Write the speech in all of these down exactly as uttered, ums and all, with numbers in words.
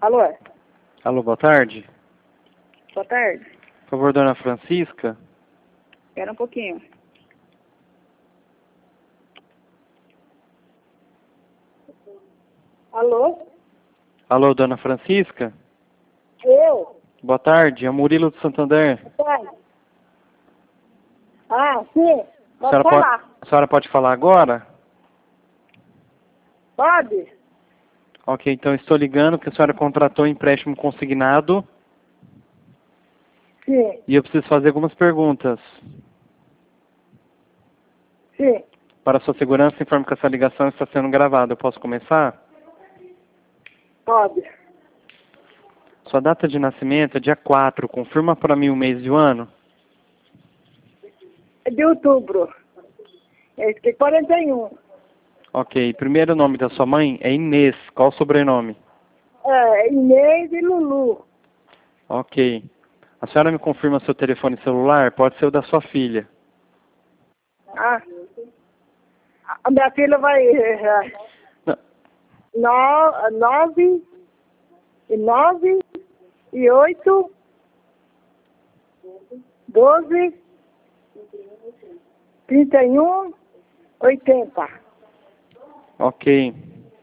Alô? Alô, boa tarde. Boa tarde. Por favor, dona Francisca. Espera um pouquinho. Alô? Alô, dona Francisca. Eu? Boa tarde, é o Murilo do Santander. Boa tarde. Ah, sim. A Pode senhora, falar. pode, a senhora pode falar agora? Pode? Ok, então estou ligando porque a senhora contratou empréstimo consignado Sim. e eu preciso fazer algumas perguntas. Sim. Para sua segurança, informo que essa ligação está sendo gravada. Eu posso começar? Pode. Sua data de nascimento é dia quatro. Confirma para mim o mês e o ano? É de outubro. É que quarenta e um. Ok. Primeiro nome da sua mãe é Inês. Qual o sobrenome? É, Inês e Lulu. Ok. A senhora me confirma seu telefone celular? Pode ser o da sua filha. Ah. A minha filha vai... é, Não. no, nove e nove e oito, doze, trinta e um, oitenta. Ok.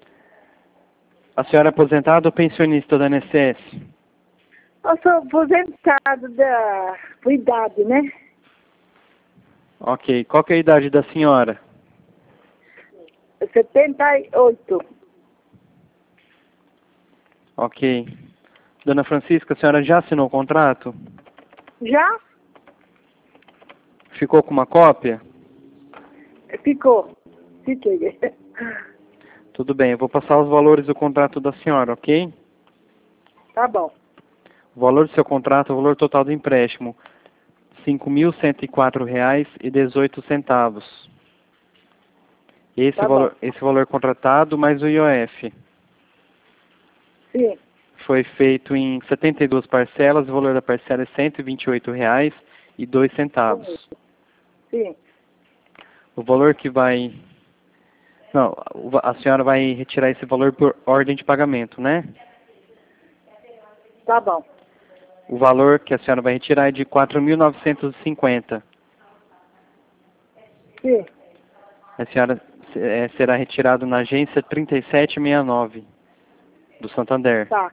A senhora é aposentada ou pensionista da I N S S? Eu sou aposentado da por idade, né? Ok. Qual que é a idade da senhora? setenta e oito. Ok. Dona Francisca, a senhora já assinou o contrato? Já Ficou com uma cópia? ficou. Fiquei. Tudo bem, eu vou passar os valores do contrato da senhora, ok? Tá bom. O valor do seu contrato, o valor total do empréstimo, cinco mil cento e quatro reais e dezoito centavos. Esse, Tá bom. valor, esse valor contratado mais o I O F. Sim. Foi feito em setenta e duas parcelas, o valor da parcela é cento e vinte e oito reais e dois centavos. Sim. O valor que vai... Não, a senhora vai retirar esse valor por ordem de pagamento, né? Tá bom. O valor que a senhora vai retirar é de quatro mil novecentos e cinquenta. Sim. A senhora é, será retirado na agência trinta e sete sessenta e nove do Santander. Tá.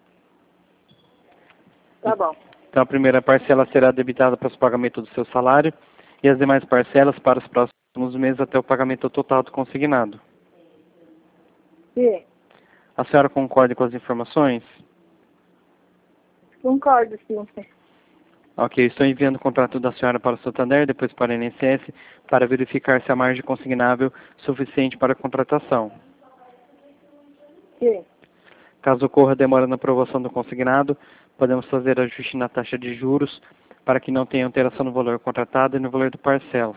Tá bom. Então a primeira parcela será debitada para o pagamento do seu salário e as demais parcelas para os próximos meses até o pagamento total do consignado. Sim. A senhora concorda com as informações? Concordo, sim. Ok, estou enviando o contrato da senhora para o Santander, depois para a I N S S, para verificar se a margem consignável é suficiente para a contratação. Sim. Caso ocorra demora na aprovação do consignado, podemos fazer ajuste na taxa de juros para que não tenha alteração no valor contratado e no valor da parcela.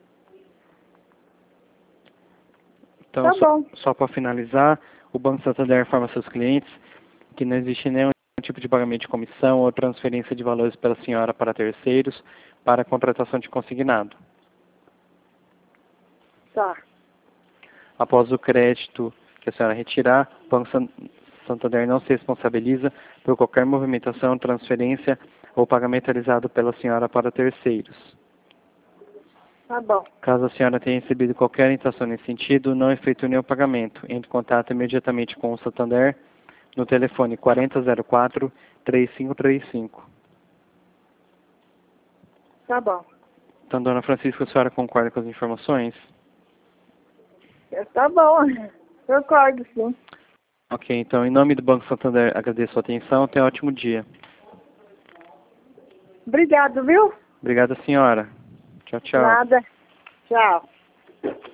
Então, Tá só, bom. só para finalizar, o Banco Santander informa seus clientes que não existe nenhum tipo de pagamento de comissão ou transferência de valores pela senhora para terceiros para a contratação de consignado. Tá. Após o crédito que a senhora retirar, o Banco San- Santander não se responsabiliza por qualquer movimentação, transferência ou pagamento realizado pela senhora para terceiros. Tá bom. Caso a senhora tenha recebido qualquer orientação nesse sentido, não efetue nenhum pagamento. Entre em contato imediatamente com o Santander no telefone quarenta zero quatro, três cinco três cinco. Tá bom. Então, dona Francisca, a senhora concorda com as informações? Tá bom. Concordo, sim. Ok, então, em nome do Banco Santander, agradeço a sua atenção. Tenha um ótimo dia. Obrigado, viu? Obrigada, senhora. Tchau, tchau. Nada. Tchau.